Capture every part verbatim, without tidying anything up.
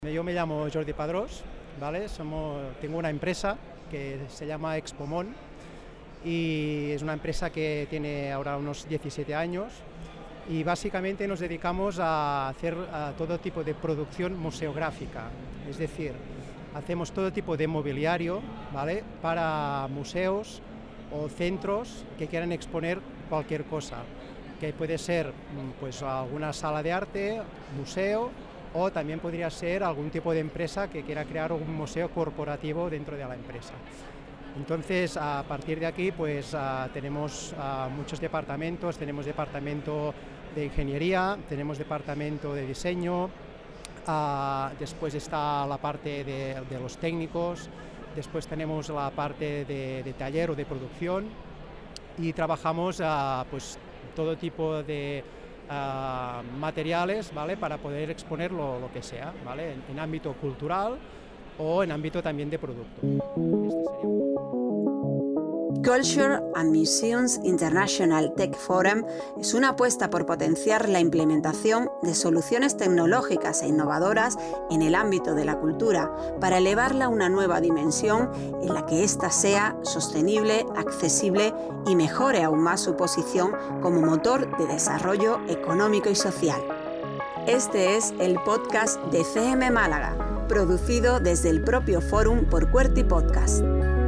Yo me llamo Jordi Padrós, ¿vale? Somos, tengo una empresa que se llama Expomon y es una empresa que tiene ahora unos diecisiete años y básicamente nos dedicamos a hacer a todo tipo de producción museográfica, es decir, hacemos todo tipo de mobiliario, ¿vale? Para museos o centros que quieran exponer cualquier cosa, que puede ser pues alguna sala de arte, museo, o también podría ser algún tipo de empresa que quiera crear un museo corporativo dentro de la empresa. Entonces, a partir de aquí, pues uh, tenemos uh, muchos departamentos, tenemos departamento de ingeniería, tenemos departamento de diseño, uh, después está la parte de, de los técnicos, después tenemos la parte de, de taller o de producción y trabajamos uh, pues todo tipo de Uh, materiales, ¿vale? Para poder exponer lo, lo que sea, ¿vale? En, en ámbito cultural o en ámbito también de producto. Este sería un... Culture and Museums International Tech Forum es una apuesta por potenciar la implementación de soluciones tecnológicas e innovadoras en el ámbito de la cultura para elevarla a una nueva dimensión en la que ésta sea sostenible, accesible y mejore aún más su posición como motor de desarrollo económico y social. Este es el podcast de C M Málaga, producido desde el propio Forum por QWERTY Podcast.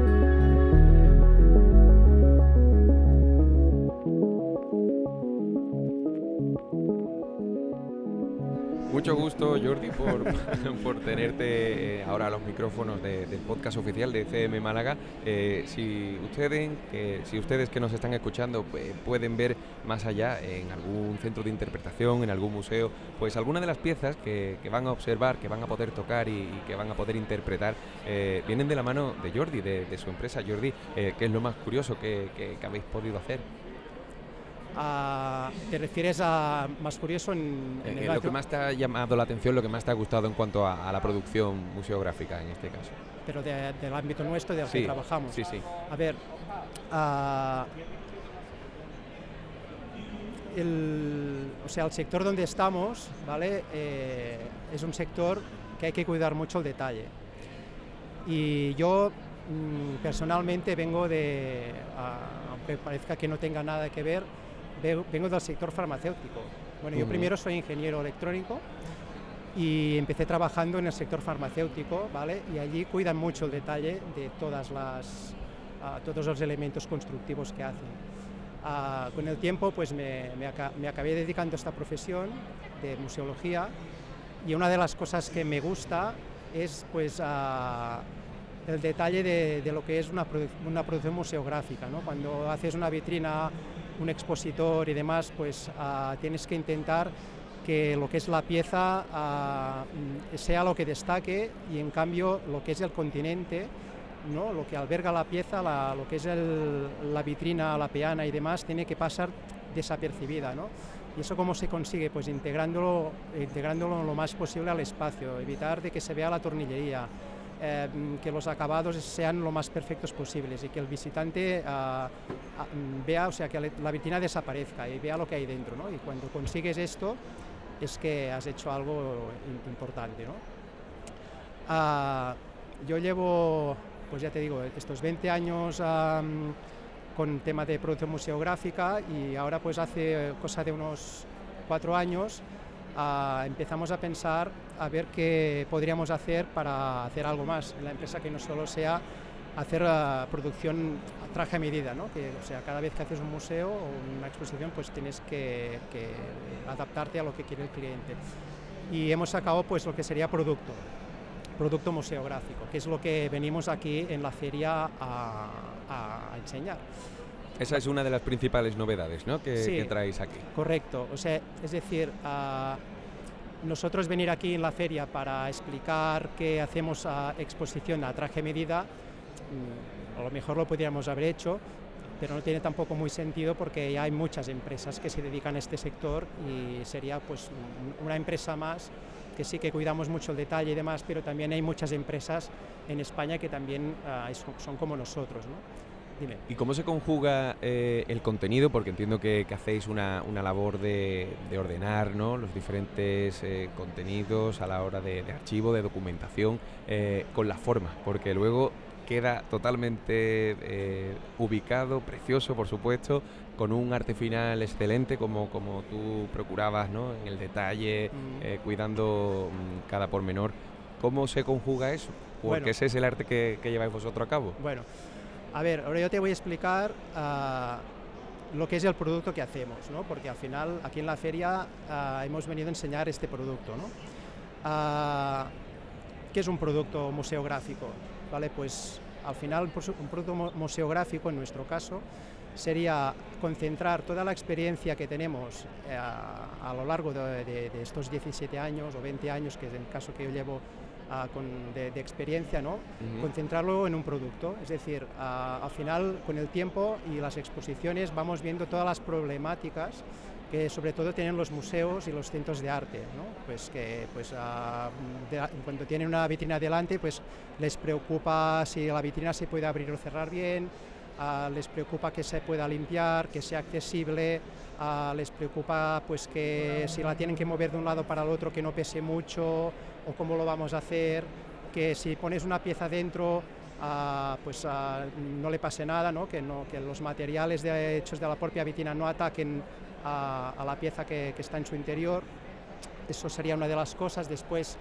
Mucho gusto, Jordi, por, por tenerte eh, ahora a los micrófonos de, del podcast oficial de C M Málaga. Eh, si, ustedes, eh, si ustedes que nos están escuchando eh, pueden ver más allá en algún centro de interpretación, en algún museo, pues algunas de las piezas que, que van a observar, que van a poder tocar y, y que van a poder interpretar, eh, vienen de la mano de Jordi, de, de su empresa. Jordi, eh, ¿qué es lo más curioso que, que, que habéis podido hacer? Uh, ¿Te refieres a más curioso en, en eh, el lo que más te ha llamado la atención, lo que más te ha gustado en cuanto a, a la producción museográfica en este caso? Pero de, del ámbito nuestro, del sí, que trabajamos. Sí, sí. A ver, uh, el, o sea, el sector donde estamos, ¿vale? Eh, es un sector que hay que cuidar mucho el detalle. Y yo mm, personalmente vengo de, uh, aunque parezca que no tenga nada que ver, vengo del sector farmacéutico. Bueno, yo uh-huh. primero soy ingeniero electrónico y empecé trabajando en el sector farmacéutico, ¿vale? Y allí cuidan mucho el detalle de todas las, uh, todos los elementos constructivos que hacen. Uh, con el tiempo, pues me, me, aca- me acabé dedicando a esta profesión de museología y una de las cosas que me gusta es, pues, uh, el detalle de, de lo que es una, produ- una producción museográfica, ¿no? Cuando haces una vitrina, un expositor y demás, pues uh, tienes que intentar que lo que es la pieza uh, sea lo que destaque y en cambio lo que es el continente, ¿no? Lo que alberga la pieza, la, lo que es el, la vitrina, la peana y demás, tiene que pasar desapercibida, ¿no? ¿Y eso cómo se consigue? Pues integrándolo, integrándolo lo más posible al espacio, evitar de que se vea la tornillería, Eh, que los acabados sean lo más perfectos posibles y que el visitante uh, uh, vea, o sea, que la vitrina desaparezca y vea lo que hay dentro, ¿no? Y cuando consigues esto es que has hecho algo importante, ¿no? Uh, yo llevo, pues ya te digo, estos veinte años um, con tema de producción museográfica y ahora pues hace cosa de unos cuatro años Uh, empezamos a pensar a ver qué podríamos hacer para hacer algo más en la empresa que no solo sea hacer uh, producción a traje a medida, ¿no? Que, o sea, cada vez que haces un museo o una exposición pues tienes que, que adaptarte a lo que quiere el cliente y hemos sacado pues lo que sería producto producto museográfico, que es lo que venimos aquí en la feria a, a, a enseñar. Esa es una de las principales novedades, ¿no? que, sí, que traéis aquí. Correcto, o sea, es decir, uh, nosotros venir aquí en la feria para explicar que hacemos uh, exposición a traje medida, um, a lo mejor lo podríamos haber hecho, pero no tiene tampoco muy sentido porque ya hay muchas empresas que se dedican a este sector y sería pues una empresa más que sí que cuidamos mucho el detalle y demás, pero también hay muchas empresas en España que también uh, son como nosotros, ¿no? Dime. ¿Y cómo se conjuga eh, el contenido? Porque entiendo que, que hacéis una, una labor de, de ordenar, ¿no?, los diferentes eh, contenidos a la hora de, de archivo, de documentación, eh, con la forma, porque luego queda totalmente eh, ubicado, precioso, por supuesto, con un arte final excelente, como, como tú procurabas, ¿no?, en el detalle, mm. eh, cuidando mm, cada pormenor. ¿Cómo se conjuga eso? Porque bueno, ese es el arte que, que lleváis vosotros a cabo. Bueno, a ver, ahora yo te voy a explicar uh, lo que es el producto que hacemos, ¿no? Porque al final aquí en la feria uh, hemos venido a enseñar este producto, ¿no? Uh, ¿Qué es un producto museográfico? ¿Vale? Pues al final un producto museográfico, en nuestro caso, sería concentrar toda la experiencia que tenemos eh, a, a lo largo de, de, de estos diecisiete años o veinte años, que es el caso que yo llevo uh, con, de, de experiencia, ¿no? Uh-huh. Concentrarlo en un producto. Es decir, uh, al final, con el tiempo y las exposiciones, vamos viendo todas las problemáticas que sobre todo tienen los museos y los centros de arte, ¿no? Pues que pues, uh, de, cuando tienen una vitrina delante, pues les preocupa si la vitrina se puede abrir o cerrar bien, uh, les preocupa que se pueda limpiar, que sea accesible, uh, les preocupa pues que si la tienen que mover de un lado para el otro que no pese mucho, o cómo lo vamos a hacer, que si pones una pieza dentro, Uh, pues uh, no le pase nada, ¿no? Que, no, que los materiales de, hechos de la propia vitrina no ataquen a, a la pieza que, que está en su interior. Eso sería una de las cosas. Después,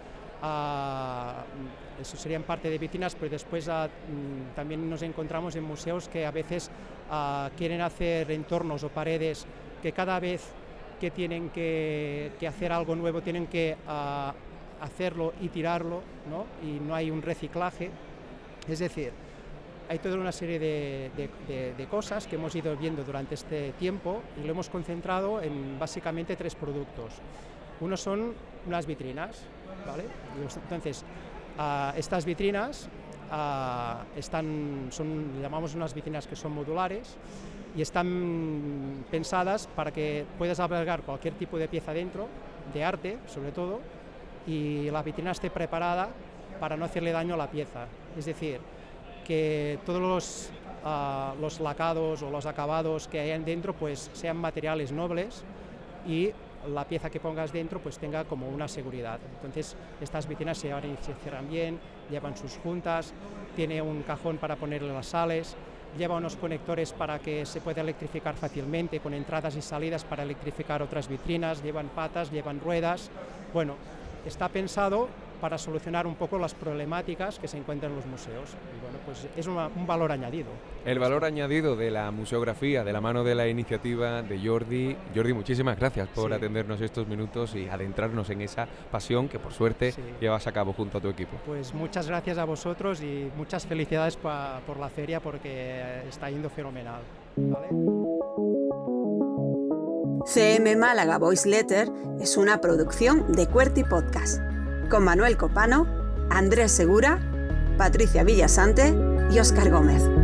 uh, eso sería en parte de vitrinas, pero después uh, también nos encontramos en museos que a veces uh, quieren hacer entornos o paredes que cada vez que tienen que, que hacer algo nuevo tienen que uh, hacerlo y tirarlo, ¿no? Y no hay un reciclaje. Es decir, hay toda una serie de, de, de, de cosas que hemos ido viendo durante este tiempo y lo hemos concentrado en básicamente tres productos. Uno son unas vitrinas, ¿vale? Entonces, uh, estas vitrinas uh, están, son, llamamos unas vitrinas que son modulares y están pensadas para que puedas albergar cualquier tipo de pieza dentro, de arte sobre todo, y la vitrina esté preparada para no hacerle daño a la pieza. Es decir, que todos los, uh, los lacados o los acabados que hayan dentro pues sean materiales nobles y la pieza que pongas dentro pues tenga como una seguridad. Entonces estas vitrinas se abren y se cierran bien, llevan sus juntas, tiene un cajón para ponerle las sales, lleva unos conectores para que se pueda electrificar fácilmente, con entradas y salidas para electrificar otras vitrinas, llevan patas, llevan ruedas. Bueno, está pensado para solucionar un poco las problemáticas que se encuentran en los museos. Y bueno, pues es una, un valor añadido. El valor añadido de la museografía, de la mano de la iniciativa de Jordi. Jordi, muchísimas gracias por sí. atendernos estos minutos y adentrarnos en esa pasión que por suerte sí. llevas a cabo junto a tu equipo. Pues muchas gracias a vosotros y muchas felicidades pa, por la feria porque está yendo fenomenal. ¿Vale? C M Málaga Voice Letter es una producción de Qwerty Podcast, con Manuel Copano, Andrés Segura, Patricia Villasante y Óscar Gómez.